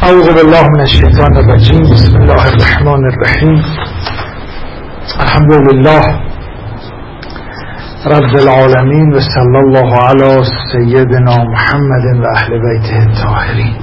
اعوذ بالله من الشیطان الرجیم. بسم الله الرحمن الرحیم. الحمد لله رب العالمین و صلی الله علی سیدنا محمد و اهل بیته الطاهرین.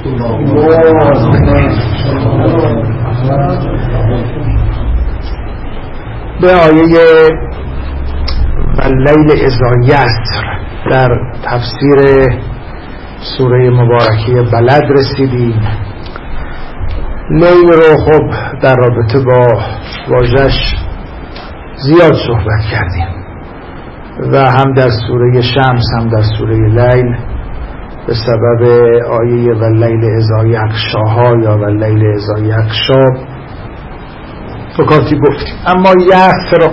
به آیه واللیل اذا یسر در تفسیر سوره مبارکه بلد رسیدیم. لیل رو خب در رابطه با واژه‌اش زیاد صحبت کردیم و هم در سوره شمس هم در سوره لیل به سبب آیه واللیل اذا یغشاها یا واللیل اذا یغشا نکاتی گفتیم. اما یسر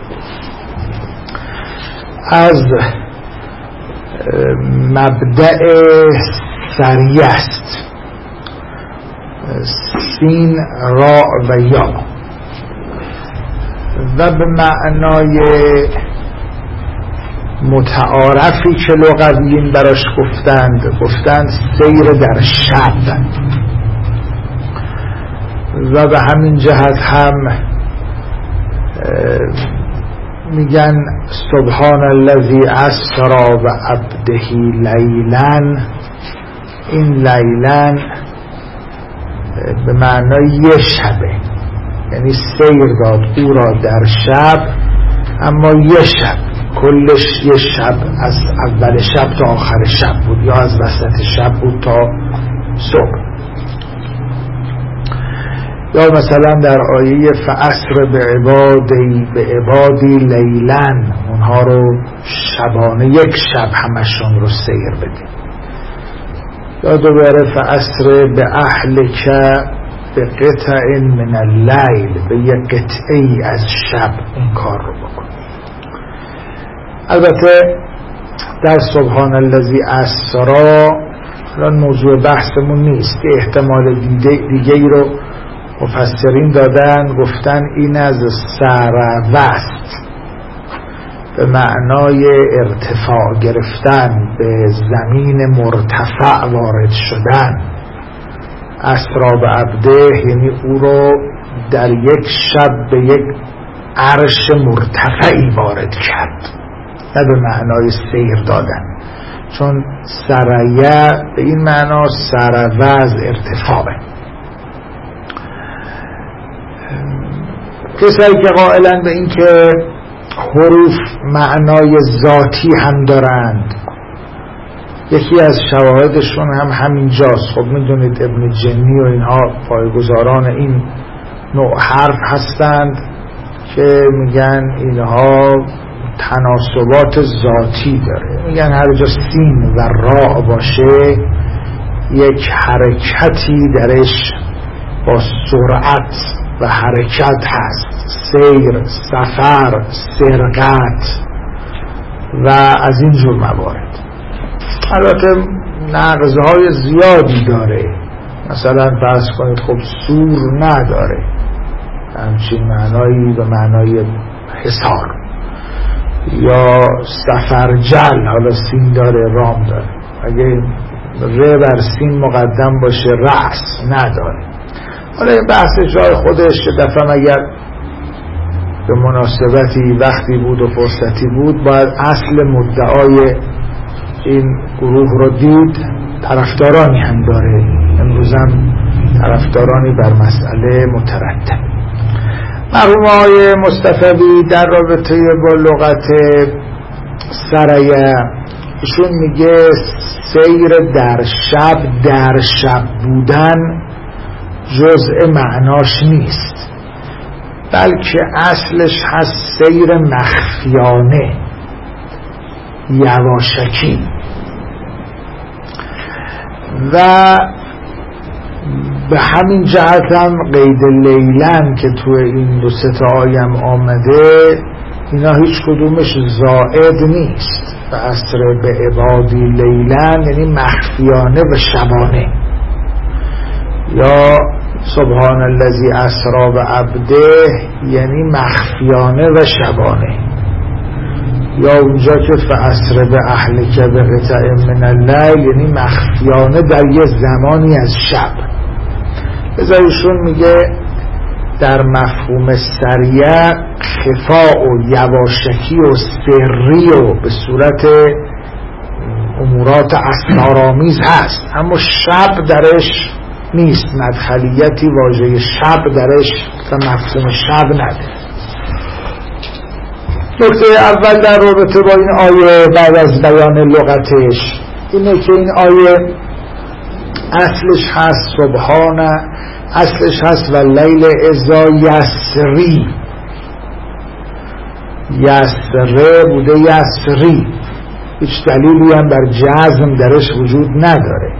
از مبدأ سریع است، سین، را و یا، و به معنای متعارفی که لغویین براش گفتند سیر در شب، و به همین جهت هم میگن سبحان الذی اسری بعبده لیلا. این لیلا به معنای یه شبه، یعنی سیر داد او را در شب، اما یه شب، کلش یه شب، از اول شب تا آخر شب بود یا از وسط شب بود تا صبح. یا مثلا در آیه فأسر به عبادی لیلن، اونها رو شبانه یک شب همشون رو سیر بدیم. یا دوباره فأسر به اهلک به قطع من اللیل، به یک قطعی از شب این کار رو بکن. البته در سبحان الذی اسری الان موضوع بحثمون نیست، احتمال دیگه ای رو مفسرین دادن، گفتن این از سروست، به معنای ارتفاع گرفتن، به زمین مرتفع وارد شدن. اسری بعبده یعنی او رو در یک شب به یک عرش مرتفعی وارد کرد، نه به معنای سیر دادن، چون سریع به این معنا سروز ارتفاعه. کسایی که قائلن به این که حروف معنای ذاتی هم دارند، یکی از شواهدشون هم همینجاست. خب میدونید ابن جنی و اینها پایه‌گذاران این نوع حرف هستند که میگن اینها تناسبات ذاتی داره. میگن هر جا سین و را باشه یک حرکتی درش با سرعت و حرکت هست، سیر، سفر، سرقت و از این جور موارد. البته نقضهای زیادی داره، مثلا فرض کنید خب سور نداره همچین معنایی، به معنای حصار، یا سفرجل، حالا سین داره، رام داره. اگه ر بر سین مقدم باشه رأس نداره. حالا این بحث جای خودش که دفعه اگر به مناسبتی وقتی بود و فرصتی بود باید اصل مدعای این گروه رو دید. طرفدارانی هم داره، امروز هم طرفدارانی بر مسئله مترتب. مرحوم آقای مصطفی در رابطه با لغت سریع ایشون میگه سیر در شب بودن جزء معناش نیست، بلکه اصلش هست سیر مخفیانه، یواشکی. و به همین جهت هم قید لیلن که تو این دو سه تا آیم آمده، اینا هیچ کدومش زائد نیست. و اسر به عبادی لیلن یعنی مخفیانه و شبانه. یا سبحان الذی اسری بعبده یعنی مخفیانه و شبانه. یا اونجا که فاسر به اهلک به قطع من اللیل یعنی مخفیانه در یه زمانی از شب. ازایشون میگه در مفهوم سریع خفا و یواشکی و سری و به صورت امورات اسرارآمیز هست، اما شب درش نیست، مدخلیتی واژه شب درش و مفهوم شب نداره. نکته اول در رابطه با این آیه بعد از بیان لغتش اینه که این آیه اصلش هست سبحانه، اصلش هست و لیل اذا یسری، یسره بوده یسری، هیچ دلیلی هم بر جزم درش وجود نداره.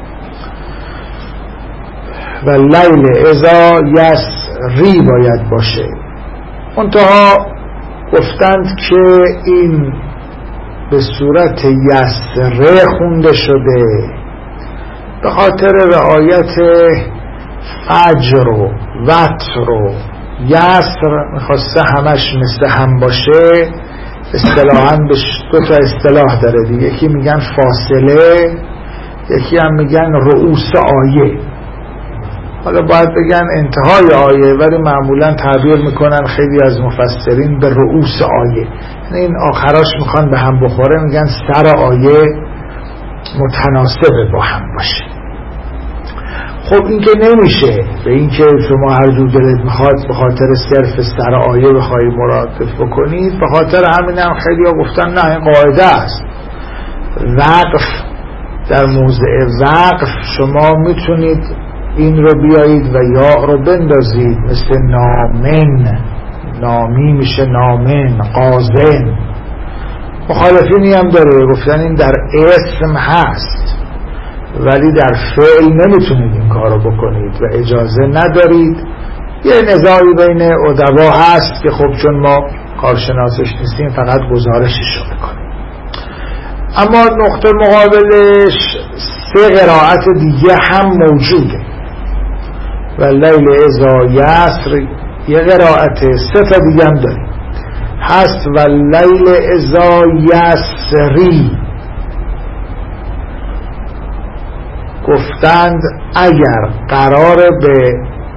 و لیل اذا یسری باید باشه. منتها گفتند که این به صورت یسره خونده شده به خاطر رعایت فجر و وتر و یسر، میخواسته همش مثل هم باشه. اصطلاحاً به دو تا اصطلاح داره دیگه، یکی میگن فاصله، یکی هم میگن رؤوس آیه. حالا باید بگن انتهای آیه، ولی معمولا تعبیر میکنن خیلی از مفسرین به رؤوس آیه، یعنی این آخراش میخوان به هم بخوره، میگن سر آیه متناسب با هم باشه. خب این که نمیشه، به این که شما هر جور دلت میخواد به خاطر صرف سر آیه بخوایی مرادف بکنید، به خاطر همین هم خیلی ها گفتن نه این قاعده است. وقف در موضع وقف شما میتونید این رو بیایید و یا رو بندازید، مثل نامن، نامی میشه نامن، قازن. مخالفینی هم داره، گفتن این در اسم هست ولی در فعل نمیتونید این کارو بکنید و اجازه ندارید. یه نزاعی بین ادبا هست که خب چون ما کارشناسش نیستیم فقط گزارشش رو بکنیم. اما نقطه مقابلش سه قرائت دیگه هم موجوده. و لیل اذا یسر یه قرائت، سه تا دیگه هم داریم هست و لیل اذا یسری. گفتند اگر قرار به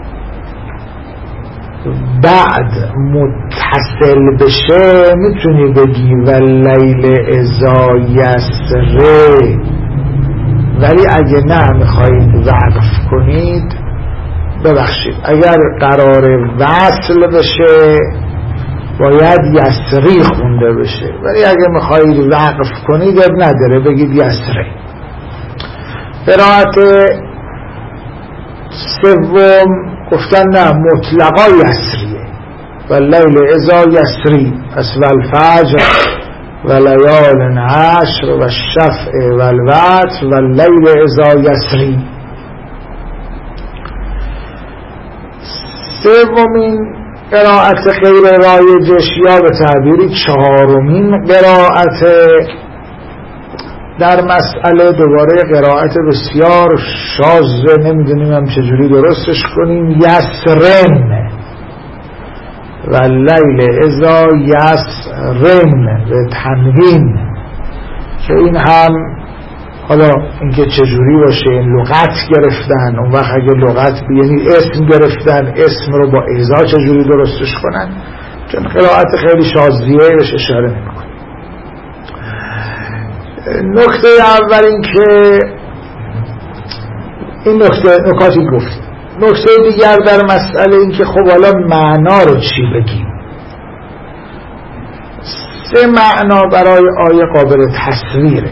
بعد متصل بشه میتونی بگی و لیل اذا یسره، ولی اگه نه میخواید وقف کنید، ببخشید اگر قرار وصل بشه باید یسری خونده بشه، ولی اگه میخواید وقف کنید اب نداره بگید یسره. قرائت سوم گفتن نه مطلقا یسریه و لیل اذا یسری، پس والفجر و لیال عشر و الشفع و الوتر و لیل اذا یسری. سومین قرائت غیر رایجش یا به تعبیری چهارمین قرائت در مسئله دوباره قرائت بسیار شاذ، نمیدونیم هم چجوری درستش کنیم، یسرن و لیل اذا یسرن به تنوین، که این هم حالا اینکه چجوری باشه این لغت گرفتن، اون وقت اگه لغت یعنی اسم گرفتن، اسم رو با اذا چجوری درستش کنن، چون قرائت خیلی شاذیه بهش اشاره نمی‌کنه. نکته اول این که این نکاتی گفت. نکته دیگر در مسئله این که خب حالا معنا رو چی بگیم. سه معنا برای آیه قابل تصویره.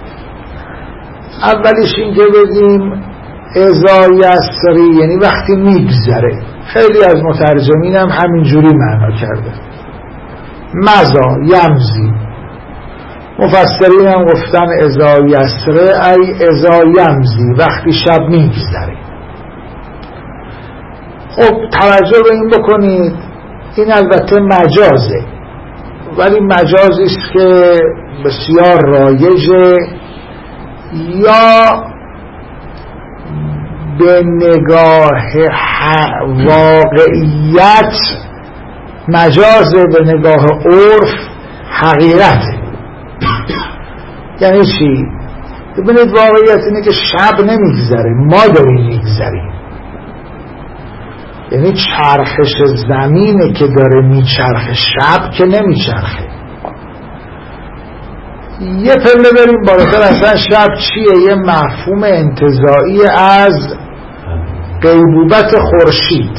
اولیش این که بگیم اذا یسری یعنی وقتی میگذره. خیلی از مترجمین هم همینجوری معنا کرده، مزا یمزی. مفسرین هم گفتن اذا یسره ای اذا یمزی، وقتی شب میگذره. خب توجه به این بکنید، این البته مجازه، ولی مجازی است که بسیار رایجه، یا به نگاه واقعیت مجازه، به نگاه عرف حقیقته. یعنی چی؟ ببینید واقعیت اینه که شب نمیگذره، ما داریم میگذریم. یعنی چرخش زمینه که داره میچرخه، شب که نمیچرخه. یه پله بریم بالاتر، اصلا شب چیه؟ یه مفهوم انتزاعی از غیبوبت خورشید،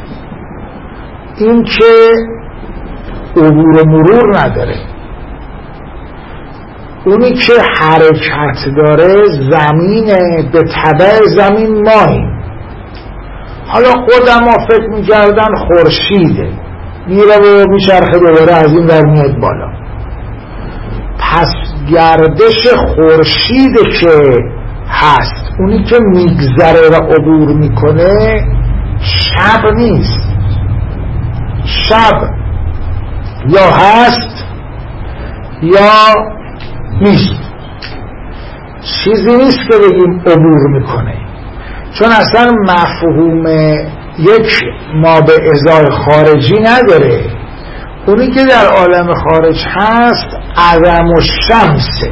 این که عبور و مرور نداره. اونی که حرکت داره زمینه، به تبع زمین ماییم. حالا قدما فکر میکردن خورشیده، میره و میچرخه دوباره از این ور میاد بالا. پس گردش خورشیده که هست، اونی که میگذره و عبور میکنه شب نیست. شب یا هست یا نیست، چیزی نیست که بگیم عبور میکنه، چون اصلا مفهوم یک ما به ازای خارجی نداره. اونی که در عالم خارج هست عدم و شمسه،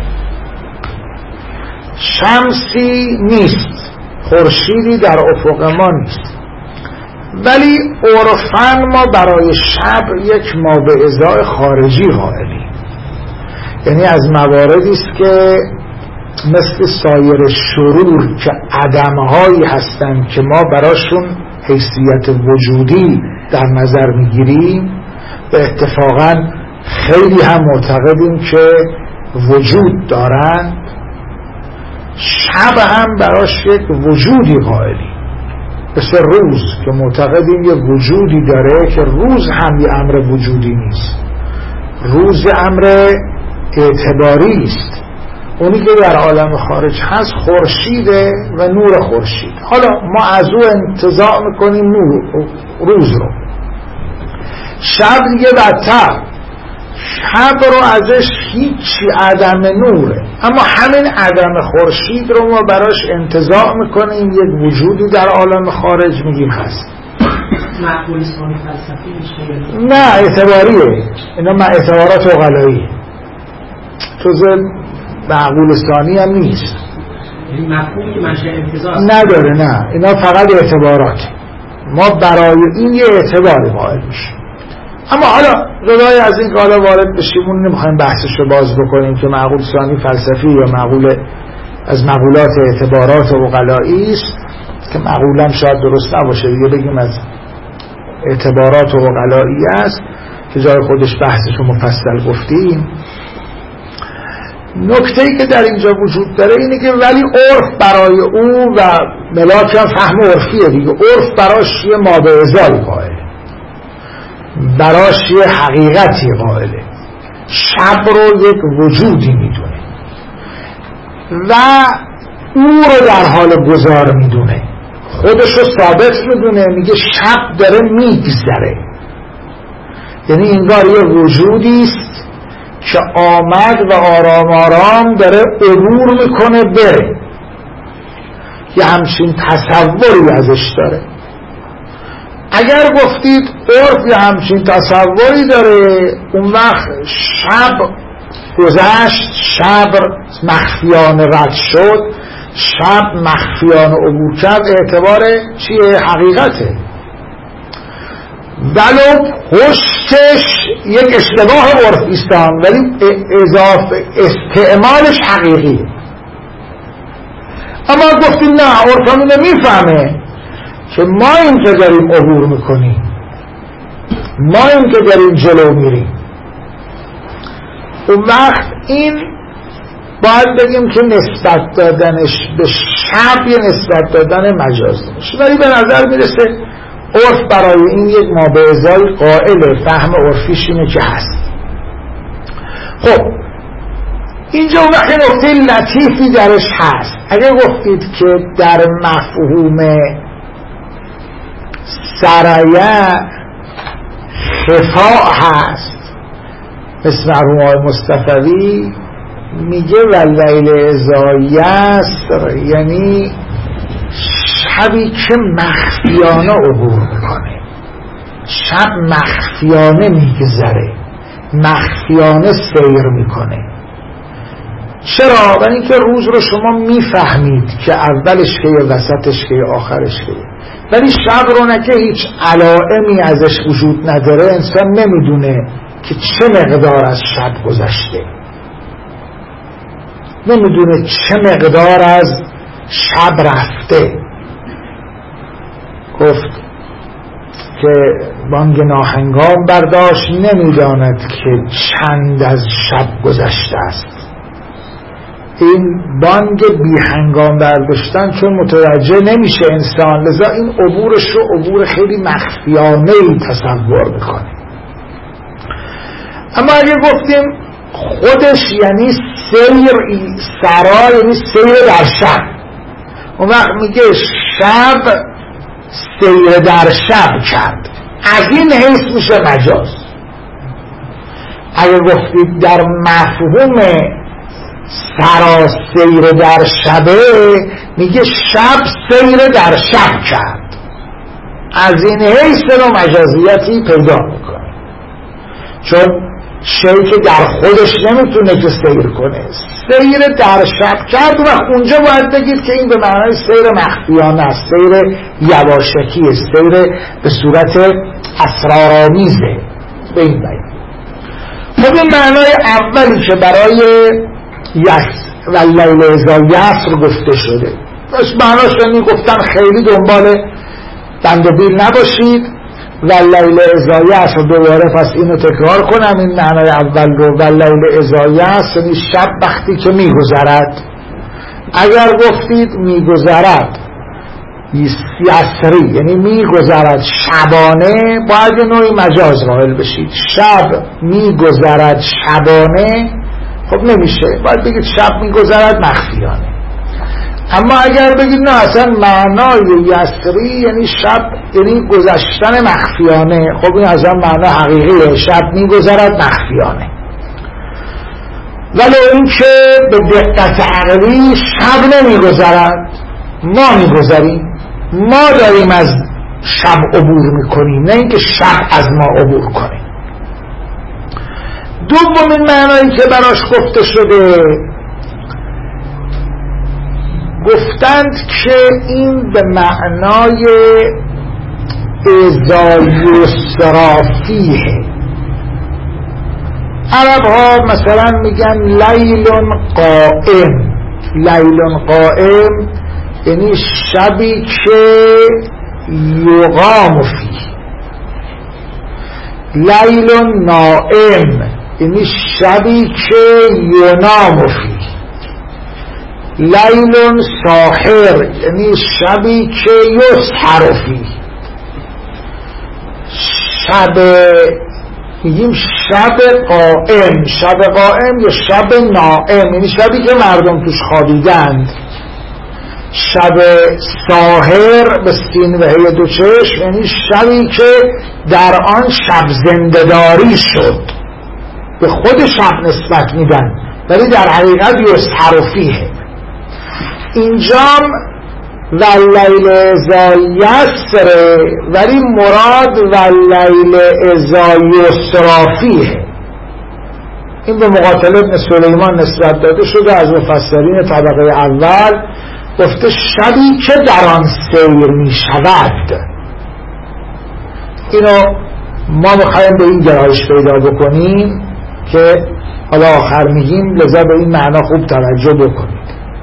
شمسی نیست، خورشیدی در افق ما نیست. ولی عرفاً ما برای شب یک ما به ازای خارجی قائلیم، یعنی از مواردی است که مثل سایر شرور که عدمهایی هستند که ما براشون حیثیت وجودی در نظر میگیریم و اتفاقاً خیلی هم معتقدیم که وجود دارند، شب هم براش یک وجودی قائلیم. مثل روز که معتقدیم یک وجودی داره که روز هم یه امر وجودی نیست، روز امر اعتباری است. اونی که در عالم خارج هست خورشیده و نور خورشید. حالا ما از او انتزاع میکنیم روز رو. شب دیگه بدتر، شب رو ازش هیچی عدم نوره، اما همین عدم خورشید رو ما براش انتزاع میکنیم، یک وجودی در عالم خارج میگیم هست. معقول اسلامی فلسفی میشه؟ نه، اعتباریه. اینا اعتبارات عقلاییه، جزء معقول ثانی هم نیست. یعنی مفهومی که منشأ انتزاع نداره. نه، اینا فقط اعتبارات. ما برای این یه اعتباری قائل میشیم. اما حالا جدای از این که حالا وارد بشیم، اون نمیخوایم بحثش رو باز بکنیم که معقول ثانی فلسفی یا معقول از معقولات اعتبارات عقلایی است که معقولم شاید درست نباشه دیگه، بگیم از اعتبارات عقلایی است که جای خودش بحثش رو مفصل گفتیم. نکته‌ای که در اینجا وجود داره اینه که ولی عرف برای او و ملاک هم فهم عرفیه دیگه، عرف براش یه ما به ازای قائله، براش یه حقیقتی قائله، شب رو یک وجودی میدونه و او رو در حال گذار میدونه، خودش رو ثابت میدونه، میگه شب داره میگذره. یعنی انگار یه وجودی است که آمد و آرام آرام داره عبور میکنه بره، یه همچین تصوری ازش داره. اگر گفتید عرف یه همچین تصوری داره، اون وقت شب گذشت، شب مخفیانه رد شد، شب مخفیانه عبور کرد، اعتبار چیه؟ حقیقته. ولو پشتش یک اشتباه عرفیستان، ولی اضافه استعمالش حقیقیه. اما گفتیم نه، عرف اینو میفهمه که ما این که داریم عبور میکنیم، ما این که داریم جلو میریم، اون وقت این باید بگیم که نسبت دادنش به شب یه نسبت دادن مجازی میشه. ولی به نظر میرسه عرف برای این یک مابعضای قائل، فهم عرفیش اینه که هست. خب اینجا اون وقت نکته لطیفی درش هست. اگه گفتید که در مفهوم سرایع خفاء هست، مثل مرحوم آقای مصطفوی میگه واللیل اذا یسر، یعنی شبی که مخفیانه عبور میکنه، شب مخفیانه میگذره، مخفیانه سیر میکنه. چرا؟ برای اینکه روز رو شما میفهمید که اولش که وسطش که آخرش که، ولی شب رو نه که هیچ علائمی ازش وجود نداره، انسان نمیدونه که چه مقدار از شب گذشته، نمیدونه چه مقدار از شب رفته. گفت که بانگ ناهنگام برداشت، نمیداند که چند از شب گذشته است. این بانگ بیهنگام برداشتن چون متوجه نمیشه انسان، لذا این عبورش رو عبور خیلی مخفیانه‌ای تصور میکنه. اما اگه گفتیم خودش یعنی سرا یعنی سیر در شب، اون وقت میگه شب سیر در شب کرد، از این حیث میشه مجاز. اگه گفتید در مفهوم سرا سیر در شبه، میگه شب سیر در شب کرد، از این حیث رو مجازیتی پیدا میکنه، چون شیء که در خودش نمیتونه که سیر کنه، سیر در شب کرد. و اونجا باید بگید که این به معنای سیر مخفیانه است، سیر یواشکیه، سیر به صورت اسرارآمیزه به این بیان. خب این معنای اولی که برای واللیل اذا یسر گفته شده، بس معناش یعنی گفتن خیلی دنبال بند و بیل نباشید. واللیل اذا یسر، دوباره پس اینو تکرار کنم این معنای اول رو، واللیل اذا یسر یعنی شب وقتی که میگذرد. اگر گفتید میگذرد یسری یعنی میگذرد شبانه، باید نوعی مجاز قائل بشید. شب میگذرد شبانه خب نمیشه، باید بگید شب میگذرد مخفیانه. اما اگر بگید نه اصلا معنای یسری یعنی شب یعنی گذشتن مخفیانه، خب این اصلا معنا حقیقیه، شب میگذرد مخفیانه. ولی این که به دقت عقلی شب نمیگذرد، ما میگذریم، ما داریم از شب عبور میکنیم، نه اینکه شب از ما عبور کنه. دومین معنایی که براش گفته شده، گفتند که این به معنای اذا یسرا فیه. عرب ها مثلا میگن لیل قائم، لیل قائم یعنی شبی که یقام فیه. لیل نائم یعنی شبی که ینام فیه. لیل ساحر یعنی شبی که یسحر فیه. شب میگیم شب قائم، شب قائم یا شب نائم یعنی شبی که مردم توش خوابیدند. شب ساحر به سین و هی دو چشم یعنی شبی که در آن شب زنده‌داری شد، به خود شب نسبت میدن ولی در حقیقت یسحر فیه. اینجام واللیل اذا یسر ولی مراد واللیل اذا یسرا فیه. این به مقاتل ابن سلیمان نسبت داده شده از مفسرین طبقه اول، گفته شبی که در آن سیر می شود. اینو ما میخوایم به این گرایش پیدا بکنیم که حالا آخر میگیم، لذا به این معنا خوب توجه بکنید.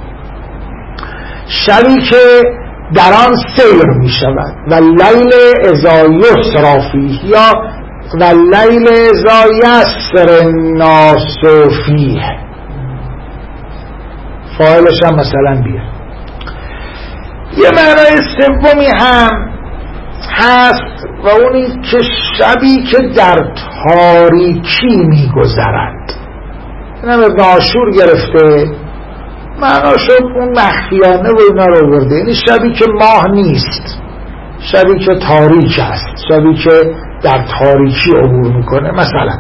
شبی که در آن سیر می شود و لیل اذا یسرا فیه یا و لیل اذا یسر الناس فیه. فاعلش هم مثلا بیاد. یه معنای سومی هم هست و اونی که شبی که در تاریکی می گذرد. اینم ابن عاشور گرفته معناشو اون مخفیانه و اینا رو برده، یعنی شبی که ماه نیست، شبی که تاریک است، شبی که در تاریکی عبور میکنه مثلا.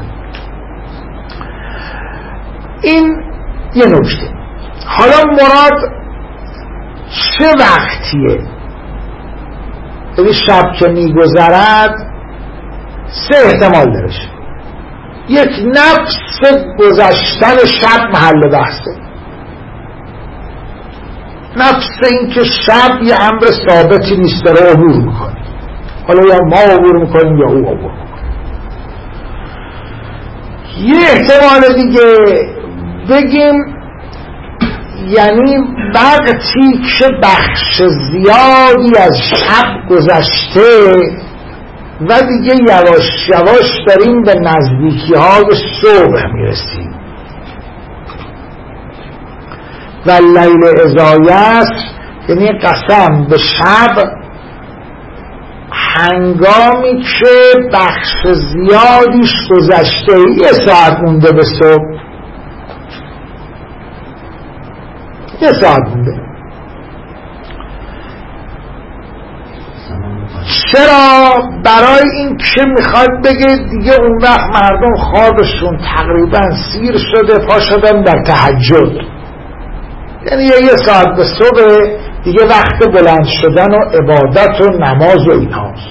این یه نکته. حالا مراد چه وقتیه؟ یعنی شب که میگذرد سه احتمال دارش. یک، نفس گذشتن شب محل بحثه، نفس این که شب یه امر ثابتی نیست، داره عبور میکنه، حالا یا ما عبور میکنیم یا او عبور میکنه. یه احتمال دیگه بگیم یعنی وقتی که بخش زیادی از شب گذشته و دیگه یواش یواش داریم به نزدیکی های صبح میرسیم و لیل اذا یسر یعنی قسم به شب هنگامی که بخش زیادیش گذشته، یه ساعت مونده به صبح، یه ساعت مونده. چرا؟ برای این که میخواد بگه دیگه اون وقت مردم خوابشون تقریبا سیر شده، پا شدن در تهجد، یعنی یه ساعت به صبح دیگه وقت بلند شدن و عبادت و نماز و اینهاست،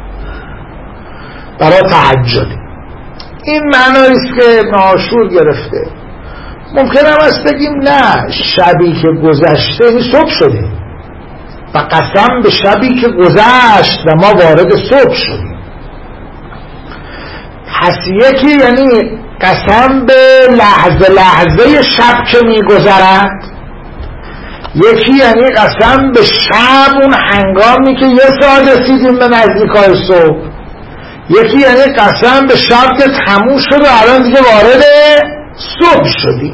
برای تهجد. این معناییست که ابن عاشور گرفته. ممکن هم است بگیم نه، شبی که گذشته یعنی صبح شده و قسم به شبی که گذشت و ما وارد صبح شدیم. پس یکی یعنی قسم به لحظه لحظه شب که میگذرد، یکی یعنی قسم به شب اون هنگامی که یه ساعت رسیدیم به نزدیکای صبح، یکی یعنی قسم به شب که تموم شد و الان دیگه وارد صبح شدیم.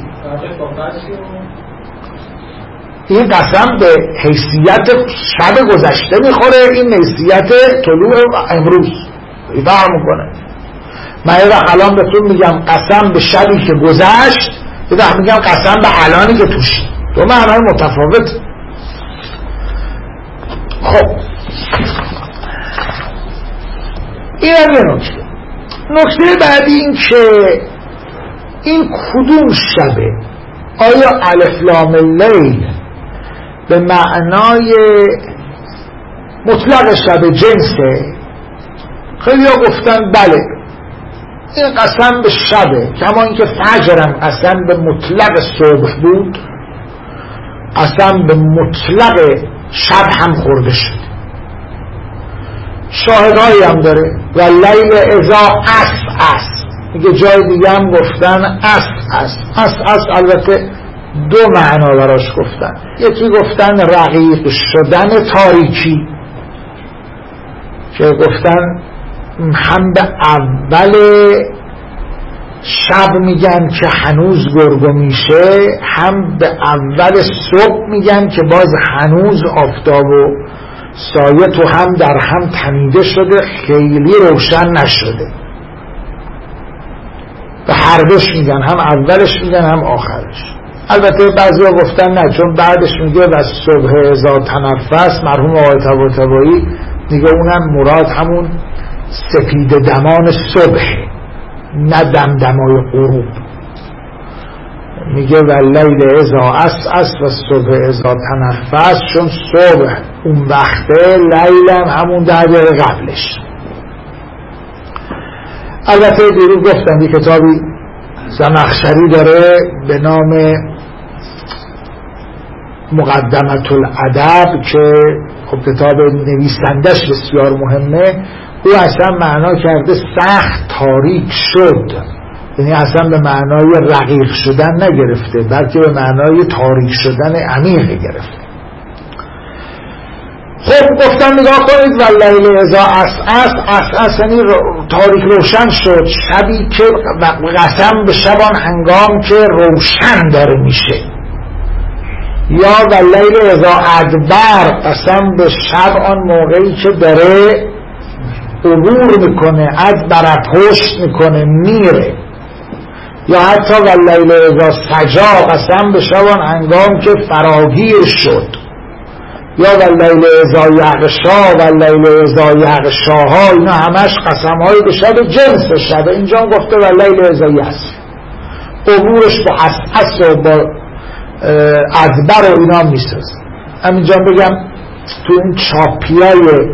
این قسم به حیثیت شب گذشته میخوره، این حیثیت طلوع امروز فرق میکنه. من یه وقت الان بهتون میگم قسم به شبی که گذشت، یه وقت میگم قسم به الانی که توشی، دو معنای متفاوت. خب این هم یه نکته بعدی این که این کدوم شبه؟ آیا الف لام اللیل به معنای مطلق شب جنسه؟ خیلی ها گفتن بله، این قسم به شبه، کما اینکه فجرم قسم به مطلق صبح بود، قسم به مطلق شب هم خورده شد. شاهدهایی هم داره و لیل اذا عسعس، میگه جای دیگه هم گفتن عسعس البته دو معنا براش گفتن. یکی گفتن رقیق شدن تاریکی که گفتن هم به اول شب میگن که هنوز گرگو میشه، هم به اول صبح میگن که باز هنوز آفتاب و سایه تو هم در هم تنیده شده، خیلی روشن نشده. به هر دوش میگن، هم اولش میگن هم آخرش. البته بعضی ها گفتن نه، چون بعدش میگه و صبح اذا تنفس، مرحوم آقای طباطبایی میگه اونم مراد همون سپید دمان صبح، نه دمدمای غروب. میگه و لیل اذا عسعس و صبح اذا تنفس، چون صبح اون وقته، لیلم همون 10 دقیقه قبلش. البته دیروز گفتم یه کتابی زمخشری داره به نام مقدمة الادب که خب کتاب نویسندش بسیار مهمه. او اصلا معنا کرده سخت تاریک شد، یعنی اصلا به معنای رقیق شدن نگرفته، بلکه به معنای تاریک شدن عمیق گرفته. خب گفتم نگاه کنید و لیل اذا عسعس یعنی تاریک روشن شد، شبی که قسم به شبان هنگام که روشن داره میشه. یا و لیل اذا ادبر، قسم به شب آن موقعی که داره عبور میکنه، از برپشت میکنه، میره. یا حتی و لیل اذا سجا، قسم به شبان هنگام که فراگیر شد. یا و لیل اذا یغشا و لیل اذا یغشاها، اینا همش قسم های به شب جنس شبه. اینجا گفته و لیل اذا یسر، عبورش با عسعس و با ادبر و اینا میسازه. همینجا بگم تو این چاپیای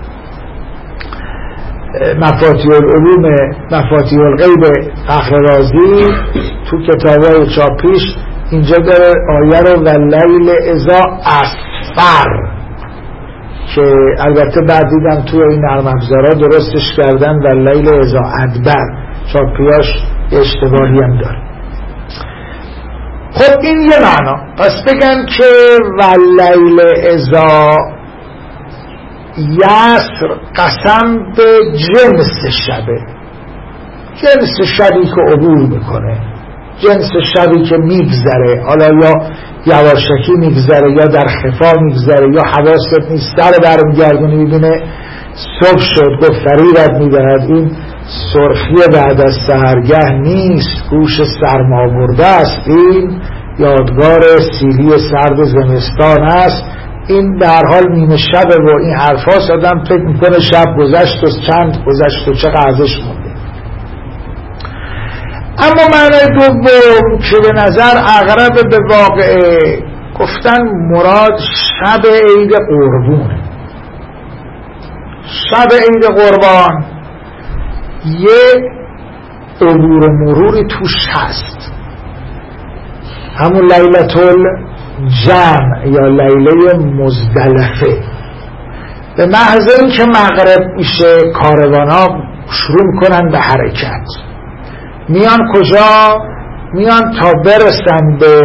مفاتیح العلوم، مفاتیح الغیب فخر رازی، تو کتابای چاپیش اینجا داره آیه رو واللیل اذا اسفر، که البته بعد دیدم توی این نرم افزارا درستش کردن واللیل اذا ادبر، چاپیاش اشتباهی هم داره. خب این یه معنا. پس بگن که واللیل اذا یسر قسم به جنس شبه، جنس شبی که عبور میکنه، جنس شبی که میگذره، حالا یا یواشکی میگذره یا در خفا میگذره یا حواست نیست، سر برمیگردونی میبینه صبح شد، گفت فریبت میدهد این سرخی بعد از سحرگه نیست، گوش سرما برده است، این یادگار سیلی سرد زمستان است، این به هر حال نیمه شبه و این حرفاست. آدم فکر میکنه شب گذشت و چند گذشت و چقدر ازش مونده. اما معنی دوم که به نظر اقرب به واقعه، گفتن مراد شب عید قربونه. شب عید قربان یه عبور و مروری توش هست، همون لیلة الجمع یا لیله مزدلفه. به محض این که مغرب میشه کاروان‌ها شروع میکنن به حرکت، میان کجا؟ میان تا برسن به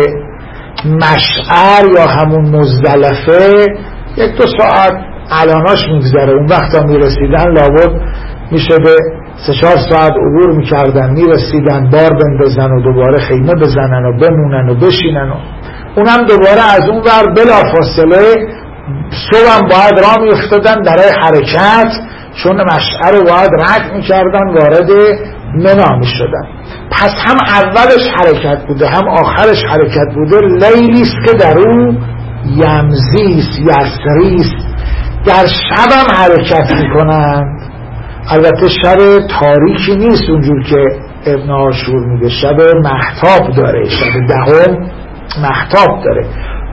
مشعر یا همون مزدلفه. 1-2 ساعت الاناش میگذره، اون وقتا میرسیدن لابد میشده 3-4 ساعت عبور میکردن، میرسیدن بار بندازن و دوباره خیمه بزنن و بمونن و بشینن و اونم دوباره از اون ور بلا فاصله صبح هم باید راه میافتادن برای حرکت، چون مشعر رو باید رد میکردن وارد منا میشدن. پس هم اولش حرکت بوده هم آخرش حرکت بوده. لیلیست که در اون یمزیست یسریست، در شب هم حرکت میکنند. البته شب تاریکی نیست اونجور که ابن عاشور میگه، شب مهتاب داره، شب 10 مهتاب داره.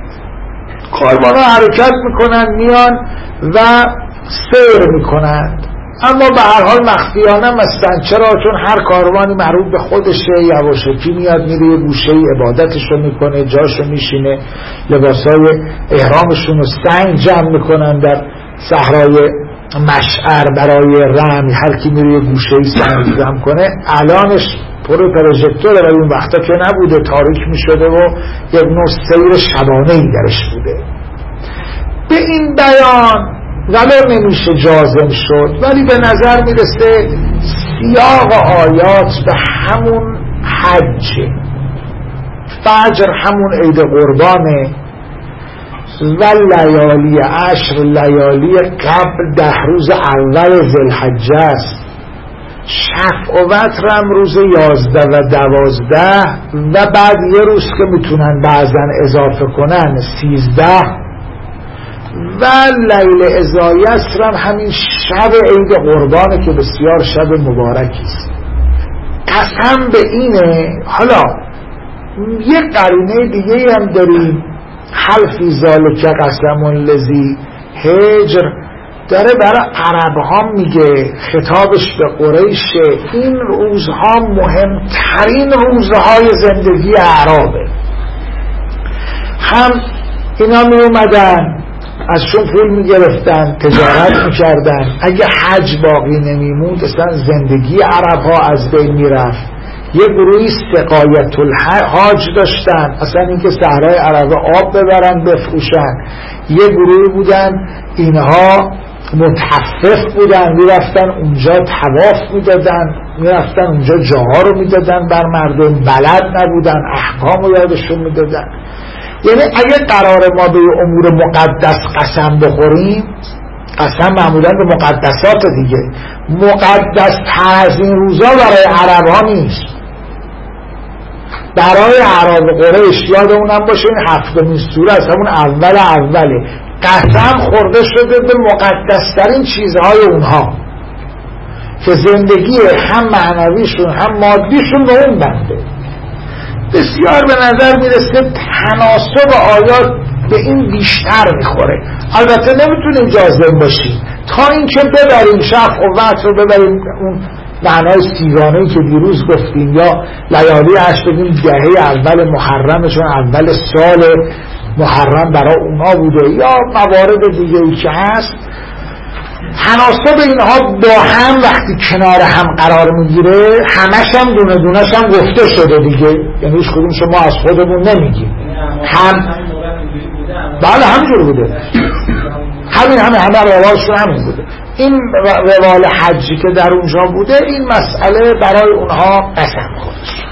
کاروانا حرکت میکنن، میان و سیر میکنند، اما به هر حال مخفیانه هستن. چرا؟ چون هر کاروانی مربوط به خودشه، یواشکی میاد میره یه گوشه عبادتشو میکنه، جاشو میشینه، لباسای احرامشون رو سنگ جمع میکنن در صحرای مشعر برای رمی، هر کی میره یه گوشه سنگ جمع کنه. الانش پروژکتوره و اون وقتا که نبوده، تاریک میشده و یک نوع سیر شبانه‌ای درش بوده. به این بیان ولو نمیشه جازم شد، ولی به نظر میرسه سیاق آیات به همون حج، فجر همون عید قربانه و لیالی عشر، لیالی قبل 10 روز اول ذوالحجه است. شفع و وتر هم روز 11 و 12 و بعد یه روز که میتونن بعضن اضافه کنن 13 و لیل اذا یسر هم همین شب عید قربانه که بسیار شب مبارکی است. قسم به اینه. حالا یه قرینه دیگه هم داریم، حلفی ذالک قسم لذی هجر، داره برای عرب ها میگه، خطابش به قریشه. این روزها مهمترین روزهای زندگی اعرابه. هم اینا می اومدن ازشون پول میگرفتن، تجارت میکردن، اگه حج باقی نمیموند اصلا زندگی عرب ها از بین میرفت. یه گروهی سقایت الحاج داشتن، اصلا اینکه صحرای عرب آب ببرن بفروشن. یه گروهی بودن اینها متحفف بودن، میرفتن اونجا طواف میدادن، میرفتن اونجا جاها رو میدادن بر مردم، بلد نبودن، احکام رو یادشون میدادن. یعنی اگه قرار ما به امور مقدس قسم بخوریم، قسم معمولا به مقدسات دیگه، مقدس تر از این روزا برای عرب ها نیست. برای عرب قریش یادمونم باشه این 7مین سوره از همون اوله قسم خورده شده به مقدسترین چیزهای اونها که زندگی هم معنویشون هم مادیشون به اون بنده. بسیار به نظر میرسه تناسب آیات به این بیشتر میخوره. البته نمیتونیم جازم باشیم تا اینکه ببریم شفع و وتر رو ببریم اون معنای سیگانه‌ای که دیروز گفتیم، یا لیالی عشر بگیم دهه اول محرم، چون اول سال محرم برای اونا بوده، یا موارد دیگه‌ای که هست، تناسب اینها با هم وقتی کنار هم قرار میگیره همش هم دونه دونش هم گفته شده دیگه، یعنی هیچ کدوم ما از خودمون نمیگیم. بله همینجور بوده، همه روالشون همین بوده. این روال حجی که در اونجا بوده، این مسئله برای اونها قسم خودش.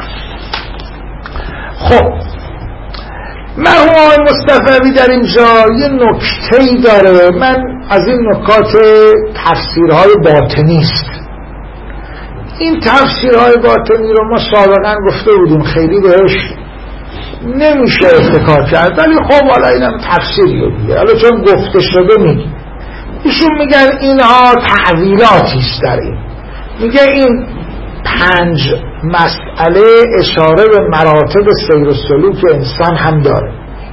خب مرحوم آقای مصطفوی در اینجا یه نکته‌ای داره، من از این نکات تفسیرهای باطنی است. این تفسیرهای باطنی رو ما سابقا گفته بودیم، خیلی بهش نمیشه اتکا کرد، ولی خب حالا اینم تفسیریه دیگه، حالا چون گفته شده میگیم. ایشون میگن اینها تعویلاتی است در این، میگه این 5 مسئله اشاره به مراتب سیر و سلوک انسان هم داره.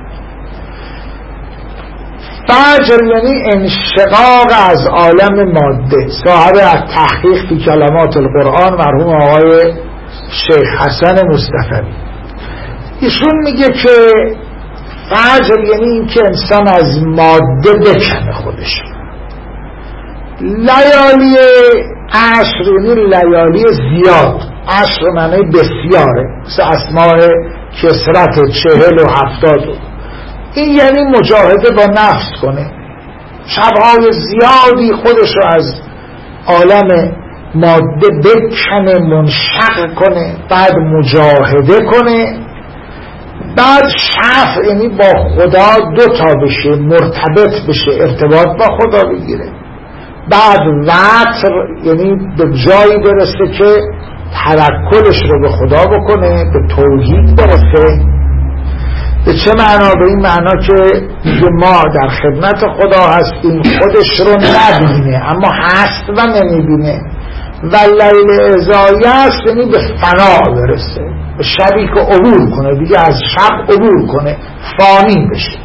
فجر یعنی انشقاق از عالم ماده. صاحب تحقیق فی کلمات القرآن مرحوم آقای شیخ حسن مصطفوی، ایشون میگه که فجر یعنی این که انسان از ماده بکنه خودش. لیالی عشر یعنی لیالی زیاد، عشر معنی بسیاره، مثل اسماء کسرت 40 و 70. این یعنی مجاهده با نفس کنه، شبهای زیادی خودش رو از عالم ماده بکنه، منشق کنه، بعد مجاهده کنه، بعد شفع یعنی با خدا 2 تا بشه، مرتبط بشه، ارتباط با خدا بگیره، بعد وتر یعنی به جایی برسه که توکلش رو به خدا بکنه، به توحید برسه. به چه معنا؟ به این معنا که ما در خدمت خدا هستیم، خودش رو نبینه اما هست و نمیبینه، و لیل ازایه است یعنی به فنا برسه، به شبی که عبور کنه دیگه، از شب عبور کنه، فانی بشه.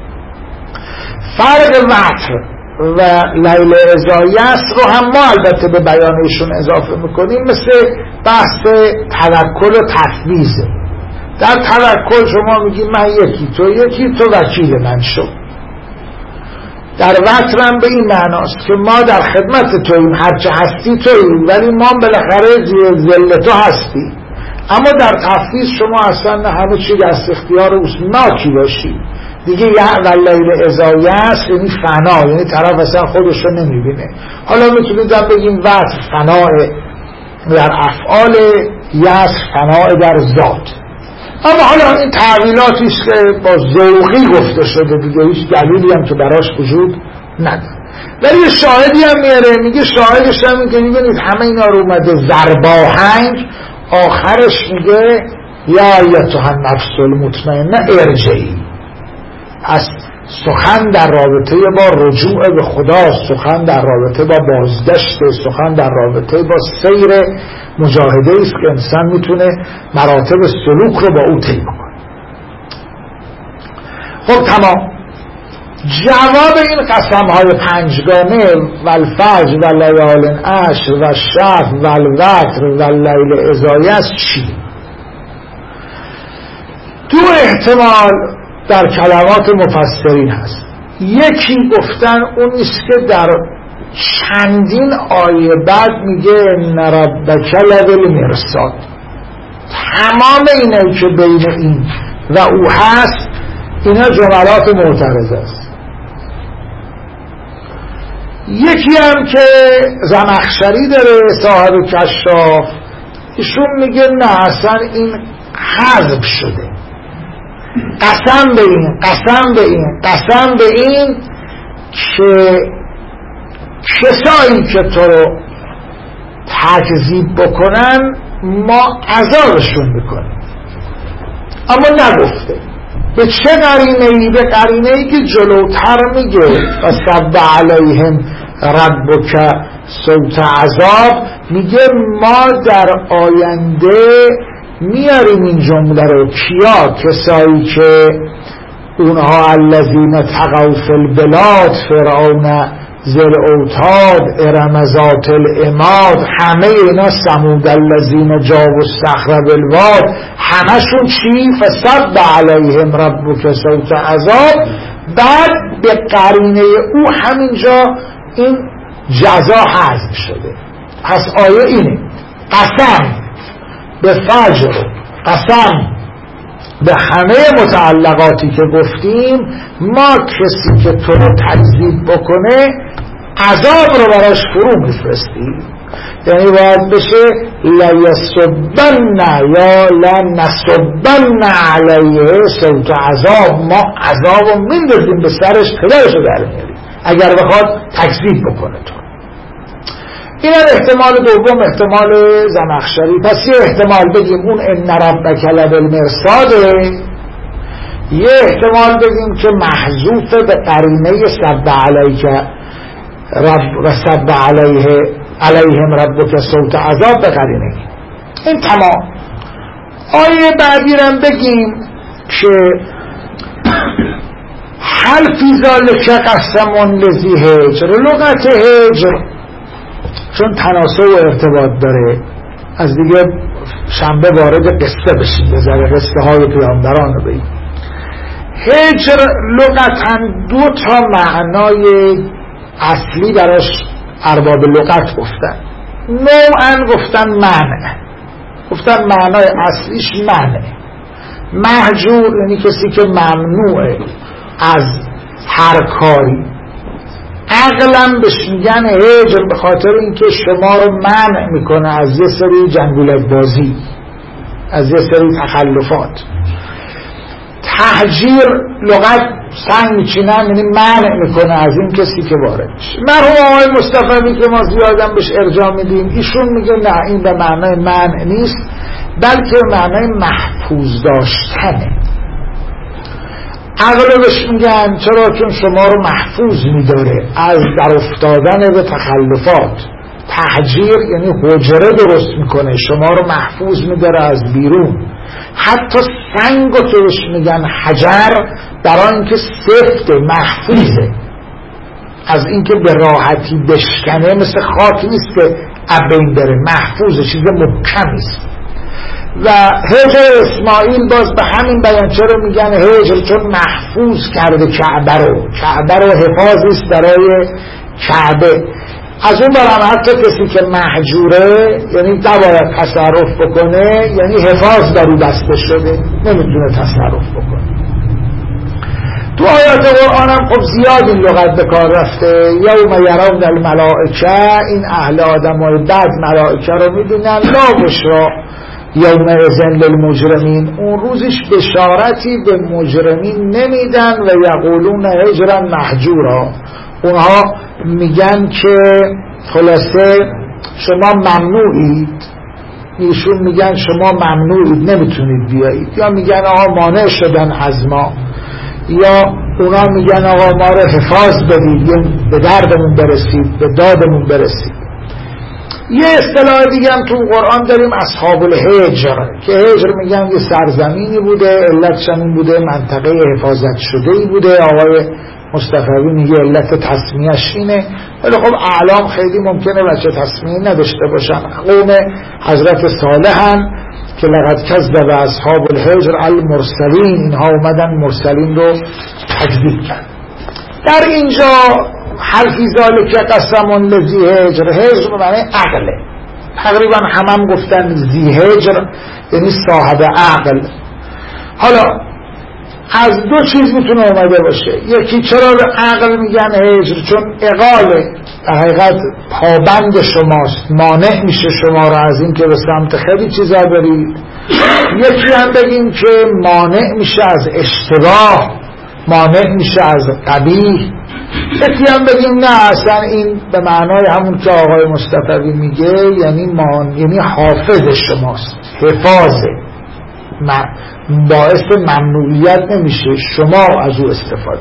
فرق وتر و لیل ازایه است رو هم ما البته به بیانشون اضافه میکنیم، مثل بحث توکل و تفویضه. در توکل شما میگی من یکی تو وکیل من شو. در وترم به این معناست که ما در خدمت توییم، هرچه هستی توییم، ولی ما بالاخره ذل تو هستی. اما در تفویض شما اصلا همه چی دست اختیار اوست باشی دیگه. و لیل ازایه است یعنی فنا، یعنی طرف اصلا خودش رو نمیبینه. حالا میتونید هم بگیم وتر فنا در افعال، یأس فنا در ذات. اما حالا این تعویلاتی است که با ذوقی گفته شده دیگه، هیچ دلیلی هم که براش وجود نداره. ولی یه شاهدی هم میاره، میگه شاهدش هم میگه میبینید همه اینا رو اومده زرباهنگ، آخرش میگه یا ایتها النفس المطمئنه ارجعی. پس سخن در رابطه با رجوع به خدا، سخن در رابطه با بازگشت، سخن در رابطه با سیر مجاهده است که انسان میتونه مراتب سلوک رو با او طی بکنه. خب تمام. جواب این قسم‌های 5گانه والفجر و لیال عشر و شفع و الوتر و اللیل ازایه است چی؟ 2 احتمال در کلمات مفسرین هست. یکی گفتن اون است که در چندین آیه بعد میگه ان ربک لبالمرصاد، تمام اینایی که بین این و او هست اینا جملات معترض است. یکی هم که زمخشری داره صاحب کشاف، ایشون میگه نه اصلا این حذف شده، قسم به این قسم به این قسم به این که کسایی که تو رو تکذیب بکنن ما عذابشون بکنیم. اما نگفته به چه قرینه‌ای؟ به قرینه‌ای که جلوتر میگه و صب علیهم ربک صوت عذاب، میگه ما در آینده میاریم این جمله رو. کیا؟ کسایی که اونها الذین تقوا فی البلاد، فرعون ذل اوتاد ارم ذات العماد، همه اینا ثمود الذین جابوا الصخر بالواد، همشون چی؟ فصب علیهم ربک صوت عذاب. بعد به قرینه او همینجا این جزا حذف شده. پس آیه اینه قسم به فجر، قسم به همه متعلقاتی که گفتیم، ما کسی که تو رو تکذیب بکنه عذاب رو براش فرو میفرستیم. یعنی باید بشه لیصبن یا لنصبن علیه صوت عذاب، ما عذاب رو میندازیم به سرش، پدرش رو در میاریم اگر بخواد تکذیب بکنه تو. این احتمال دوم، احتمال زمخشری. پس یه احتمال بگیم اون ان ربک لبالمرصاده، یه احتمال بگیم که محذوف به قرینه صب علیک رب و صب علیهم ربک صوت عذاب به قرینه. این تمام. آیه بعدی رو بگیم که هل فی ذلک قسم لذی هجر. لغت هجر چون تناسب و ارتباط داره، از دیگه شنبه وارد قصه بشیم، بذاره قصه های پیامبران رو بگیم. هجر لغتاً دو تا معنای اصلی براش ارباب لغت گفتن. نوعاً گفتن منع، گفتن معنای اصلیش منع. مهجور یعنی کسی که ممنوعه از هر کاری. عقلاً بهش میگن هجر به خاطر اینکه شما رو منع میکنه از یه سری جنگولک بازی، از یه سری تخلفات. تهجیر لغت سنگ میچینن، یعنی منع میکنه از این کسی که وارد میشه. مرحوم آقای مصطفی که ما زیادم بهش ارجاع میدیم، ایشون میگه نه، این به معنای منع نیست بلکه به معنای محفوظ داشتنه. عقل بهش میگن چرا؟ چون شما رو محفوظ میداره از در افتادن به تخلفات. تهجیر یعنی حجره درست میکنه، شما رو محفوظ میداره از بیرون. حتی سنگ رو که بهش میگن حجر، برای اینکه سفته، محفوظه از اینکه به راحتی بشکنه، مثل خاک نیست که ابین بره، محفوظه، چیز محکمیست. و هجر اسماعیل باز به همین بیان چرا میگن هجر؟ چون محفوظ کرده کعبه رو، کعبه رو حفاظیست برای کعبه. از اون برم حتی کسی که محجوره، یعنی نباید تصرف بکنه، یعنی حفاظ در او بسته شده، نمیتونه تصرف بکنه. تو آیات قرآن هم خب زیاد این لغت به کار رفته. یوم یرون الملائکه، این اهل آدمای بد ملائکه رو میبینن، لا بشرا یوم اذن للمجرمین، اون روزش بشارتی به مجرمین نمیدن. و یقولون هجرا محجورا، اونها میگن که خلاصه شما ممنوعید، ایشون میگن شما ممنوعید، نمیتونید بیایید، یا میگن آقا مانع شدن از ما، یا اونا میگن آقا ما رو حفاظ بدید، به دردمون برسید، به دادمون برسید. یه اصطلاح دیگه هم تو قرآن داریم، اصحاب الهجر، که هجر میگن یه سرزمینی بوده، علتش این بوده منطقه حفاظت شده‌ای بوده. آقای مصطفی میگه علت تسمیه‌اش اینه، ولی خب اعلام خیلی ممکنه بچه تسمیه نداشته باشن. قوم حضرت صالحن که لقد کذب اصحاب الهجر المرسلین، اینها اومدن مرسلین رو تکذیب کرد. در اینجا هل فی ذلک قسم لذی هجر، هجر به معنی عقله. تقریبا هم گفتن ذی هجر یعنی صاحب عقل. حالا از دو چیز میتونه اومده باشه. یکی چرا به عقل میگن هجر؟ چون اقاله، در حقیقت پابند شماست، مانع میشه شما را از این که به سمت خیلی چیزا برید. یکی هم بگیم که مانع میشه از اشتباه، مانع میشه از قبیح. یکی هم بگیم نه، اصلا این به معنای همون که آقای مصطفی میگه، یعنی حافظ شماست، حفاظه، باعث ممنوعیت نمیشه شما از او استفاده.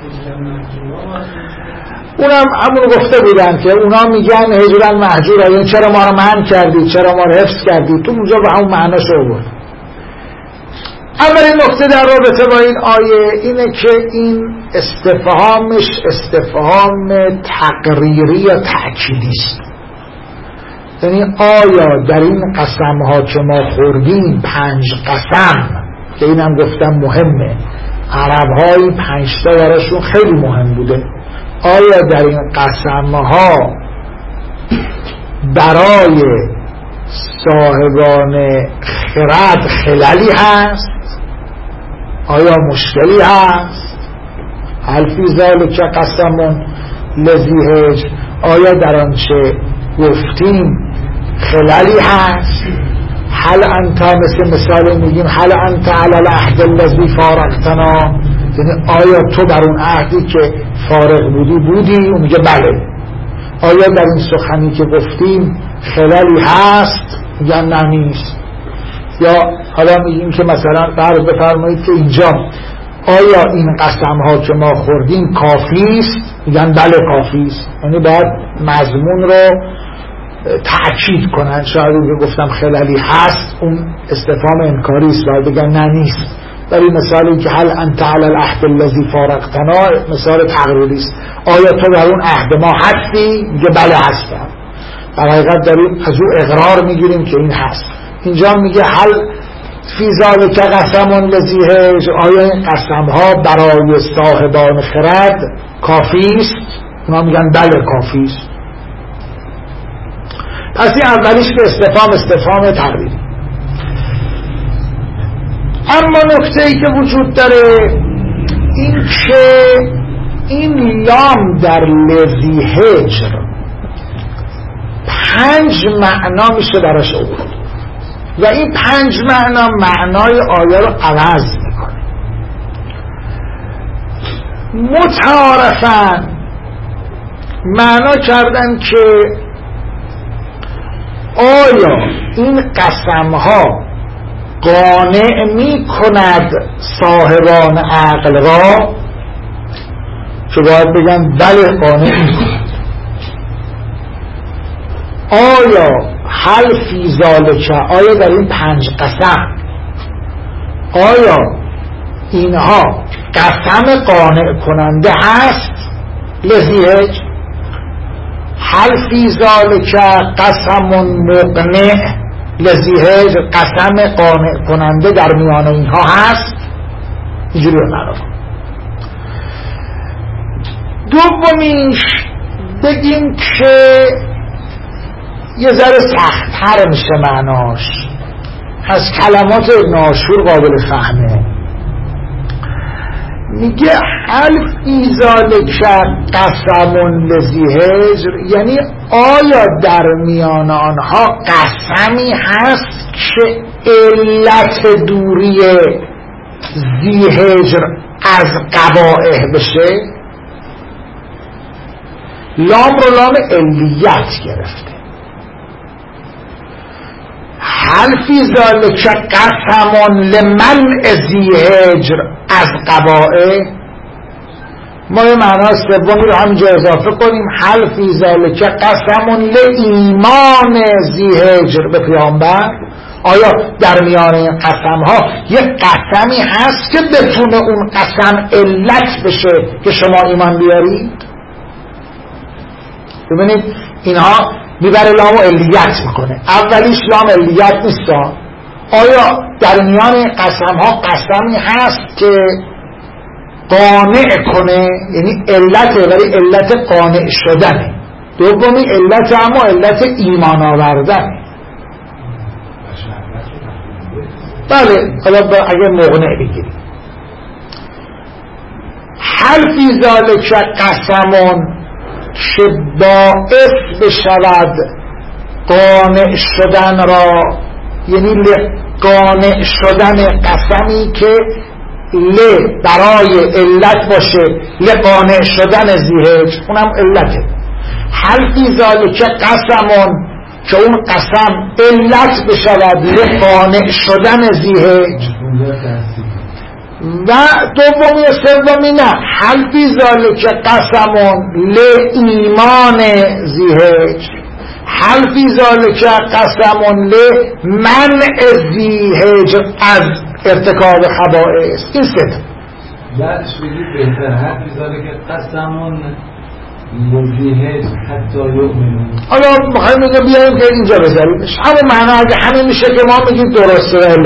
اونم همون گفته بودن که اونا میگن هجرا محجورا، یعنی چرا ما رو منع کردید، چرا ما رو حفظ کردید. تو اونجا به همون معناش آورد. اولین نکته در رابطه با این آیه اینه که این استفهامش استفهام تقریری یا تأکیدی است. یعنی آیا در این قسم ها که ما خوردیم 5 قسم که اینم گفتم مهمه، عرب های 5 تا براشون خیلی مهم بوده، آیا در این قسم ها برای صاحبان خرد خللی هست؟ آیا مشکلی هست؟ هل فی ذلک قسم لذی هجر، آیا در آنچه گفتیم خلالی هست؟ هل انت، مثال میگیم هل انت علی العهد الذی فارقتنا، یعنی آیا تو در اون عهدی که فارق بودی؟ اون میگه بله. آیا در این سخنی که گفتیم خلالی هست؟ میگن نه نیست. یا حالا میگیم که مثلا فرض بفرمایید که اینجا آیا این قسم ها که ما خوردیم کافی است؟ میگن بله کافی است. یعنی باید مضمون رو تأکید کنن. شاید اون که گفتم خلالی هست اون استفهام انکاری است، باید بگن نه نیست. ولی مثالی که هل انت علی العهد الذی فارقتنا مثال تقریری است. آیا تو در اون عهد ما هستی؟ میگه بله هستم. در حقیقت داریم از او اقرار میگیریم که این هست. اینجا میگه هل فی ذلک قسم لذی هجر، آیا این قسم ها برای صاحبان خرد کافی است؟ اونا میگن بله کافی است. پس این اولیش که استفهام تقریری. اما نکته‌ای که وجود داره این که این لام در لذی هجر 5 معنا میشه براش آورد و این 5 معنا معنای آیه رو عوض میکنه. متعارفاً معنا کردن که آیا این قسم ها قانع می کند صاحبان عقل را، که باید بگن بله قانع می کند. آیا هل فی ذلک، آیا در این 5 قسم آیا اینها قسم قانع کننده هست لذی هجر؟ هل فی ذلک قسم مقنع لذی هجر، قسم قانع کننده در میان اینها هست؟ اینجوری رو معنا کن. دومیش بگیم که یه ذره سخت‌تر میشه معناش، از کلمات ابن عاشور قابل فهمه. میگه هل فی ذلک قسم لذی هجر، یعنی آیا در میان آنها قسمی هست که علت دوری ذی هجر از قبائح بشه؟ لام رو لام علیت گرفته. هل فی ذلک قسم لمنع ذی هجر از قبائح، ما یه معنی سومی رو همینجا اضافه کنیم، هل فی ذلک قسم لایمان ذی هجر به پیامبر، آیا در میان این قسم ها یه قسمی هست که بتونه اون قسم علت بشه که شما ایمان بیارید؟ ببینید اینها میبره لام و علیت میکنه. اولیش لام علیت نیستان. آیا در میان قسم ها قسمی هست که قانع کنه، یعنی علت، ولی علت قانع شدنه. دومی علت اما علت ایمان آوردنه. بله حالا اگر مقنع بگیریم هل فی ذلک قسمون که باعث بشود قانع شدن را، یعنی قانع شدن قسمی که برای علت باشه قانع شدن ذی هجر، اونم علته. هل فی ذلک قسمون که اون قسم علت بشود قانع شدن ذی هجر. و دومی و سومی نه، هل فی ذلک قسمون لایمان ذی هجر، هل فی ذلک قسمون لمنع ذی هجر از ارتکاب خبائث. این سه بعدش بگید بهتر حرفی زده که قسمون لذیه حتی یؤمنون. حالا میخوایم اینو بیاییم که اینجا بذاریمش همون معنا اگه همین میشه که ما میگیم درسته الا.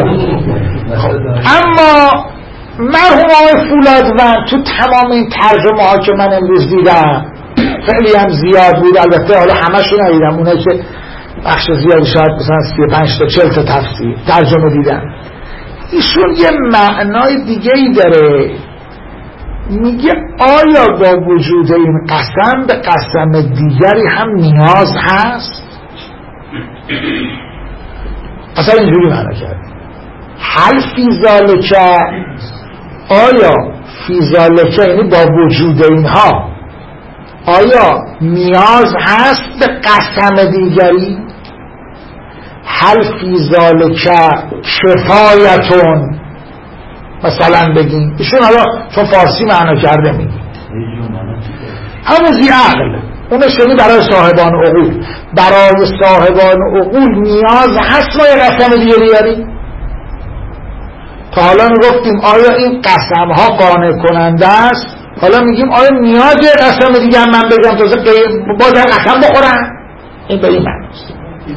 اما مرحوم آقای فولادوند تو تمام این ترجمه ها که من امروز دیدم خیلی هم زیاد بود، البته حالا همشو ندیدم، اونایی که بخش زیادی شاید مثلا 35 تا 40 تا تفسیر ترجمه دیدم، ایشون یه معنای دیگه ای داره، میگه آیا با وجود این قسم به قسم دیگری هم نیاز هست؟ اصلا اینجوری معنا کرد هل فی ذالک، آیا فی ذالک یعنی با وجود اینها آیا نیاز هست به قسم دیگری؟ هل فی ذالک کفایتون مثلا بگیم، ایشون حالا چون فارسی معنا کرده میگیم همون زی عقل اونش شدی برای صاحبان عقول، برای صاحبان عقول نیاز هست ما یه قسم دیگه بیاریم؟ تا حالا میگفتیم آیا این قسم ها قانع کننده است، حالا میگیم آیا نیاز یه قسم دیگه هم من بگم تازه باز قسم بخورم؟ این به این معنیست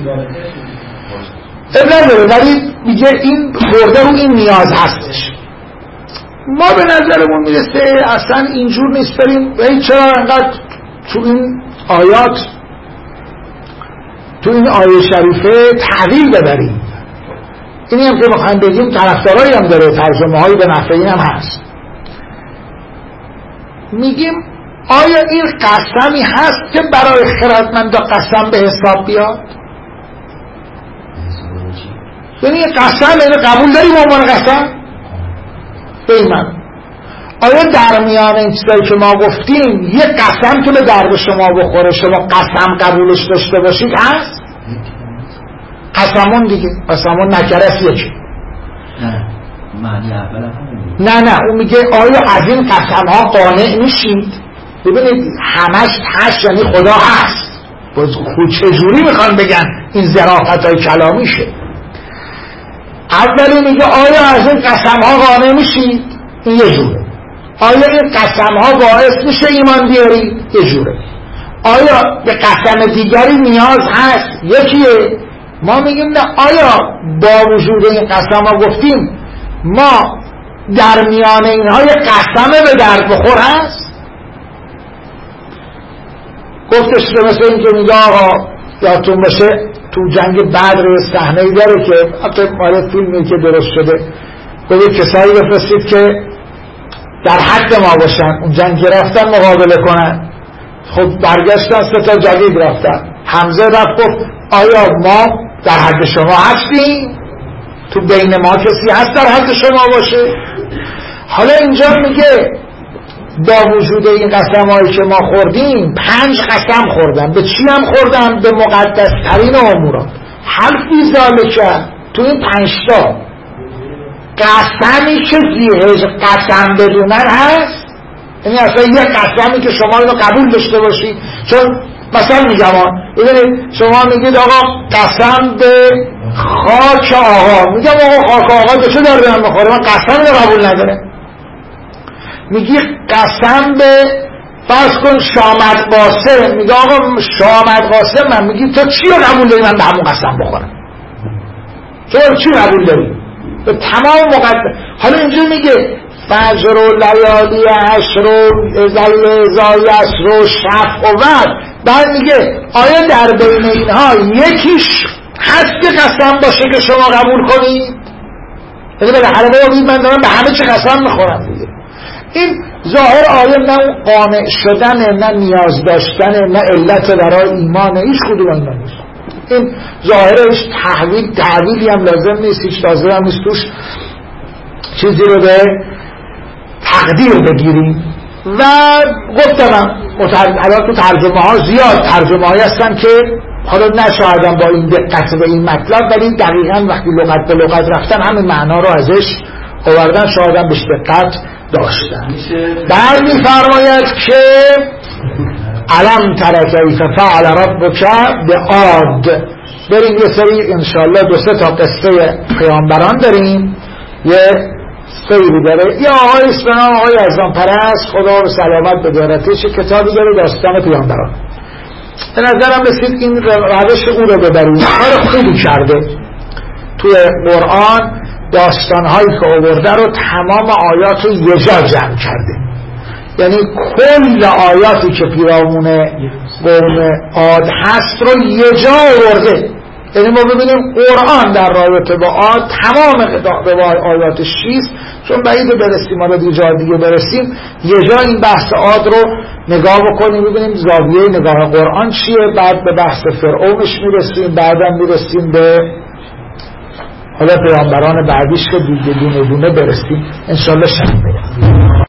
ابراز داره، ولی میگه این خورده رو این نیاز هستش. ما به نظرمون میرسه اصلا اینجور نیست بریم چرا انقدر تو این آیات تو این آیه شریفه تعویل ببریم. اینی هم که بخوایم بگیم طرفدارایی هم داره، ترجمه هایی به نفع این هم هست. میگیم آیا این قسمی هست که برای خردمندا قسم به حساب بیاد؟ یعنی قسم اینو قبول داریم عنوان قسم؟ بیمن آیا در میان این چیزایی که ما گفتیم یه قسم که به درد شما بخوره شما قسم قبولش داشته باشید هست؟ قسمون دیگه قسمون نکرس یکی نه اون میگه آیا از این قسم ها قانع میشید؟ ببینید همش هست یعنی خدا هست، خود چجوری میخوان بگن این ظرافت های کلامیشه. اولی میگه آیا از این قسم ها قانع میشید؟ این یه جوره. آیا این قسم ها باعث میشه ایمان بیاری؟ یه جوره. آیا به قسم دیگری نیاز هست؟ یکیه. ما میگیم نه، آیا با وجود این قسم ها گفتیم ما در میان اینها یه قسم به درد بخور هست؟ گفتش که مثل این که میگه آقا یادتون باشه تو جنگ بدر صحنه‌ای داره که حتی مال فیلمی که درست شده گفت کسایی بفرستید که در حد ما باشن، اون جنگ رفتن مقابله کنن، خب برگشتن 3 تا جدید رفتن. حمزه رفت گفت آیا ما در حد شما هستیم؟ تو بین ما کسی هست در حد شما باشه؟ حالا اینجا میگه با وجود این قسمایی که ما خوردیم 5 قسم خوردم. به چی هم خوردم؟ به مقدس ترین امورات. حلفی ذالکه تو این 5 تا قسمی که زیهش قسم بدونن هست، یعنی اصلا یه قسمی که شما اینو قبول داشته باشید. چون مثلا میگم ببینید شما میگید آقا قسم به خاک آقا، میگم آقا خاک آقا به چه داره من بخوره؟ من قسم رو قبول نداره. میگی قسم به فرض کن شامت قاسم، میگه آقا شامت قاسم من، میگی تو چی رو قبول داری من به همون قسم بخورم؟ تو چی قبول داری؟ به تمام مقدم. حالا اینجا میگه فجر و لیالی عشر و زل یسر و شفع و وتر، بعد میگه آیا در بین اینها یکیش هست که قسم باشه که شما قبول کنید؟ یعنی بالاخره بگید من دارم به همه چی قسم میخورم دیگه. این ظاهر آیه نه قانع شدن، نه نیاز داشتن، نه علت برای ایمان، هیچ کدوم اینا نیست. این ظاهرش تعویلی هم لازم نیست، هیچ لازم هم نیست توش چیزی رو به تقدیر بگیریم. و گفتم الان تو ترجمه ها زیاد ترجمه هایی هستن که حالا نشاهدم با این دقت به این مطلب، ولی دقیقا وقتی لغت به لغت رفتن همین معنا رو ازش آوردن، شاهدم بهش دقت داشتن. بعد میفرماید که علم تر کیف فعل ربک بعاد. بریم یه سری انشالله 2-3 تا قصه پیامبران داریم، یه خیلی داره. یا آقای اسپنام آقای ازان پرست خدا رو سلامت بدارته چه کتابی داره داستان پیامبران. به نظرم رسید این روش او رو ببرید کار خوبی کرده. توی قرآن داستانهایی که آورده رو تمام آیات رو یه جا جمع کرده، یعنی کل آیاتی که پیرامون قوم عاد هست رو یه جا آورده. یعنی ما ببینیم قرآن در رابطه با عاد تمام آیاتش چیست، چون بعید برسیم حالا یه جا دیگه برسیم یه جا این بحث عاد رو نگاه بکنیم ببینیم زاویه نگاه قرآن چیه، بعد به بحث فرعونش میرسیم، بعدم میرسیم به حالا پیامبران بعدیش که دونه دونه برسیم انشالله شنبه.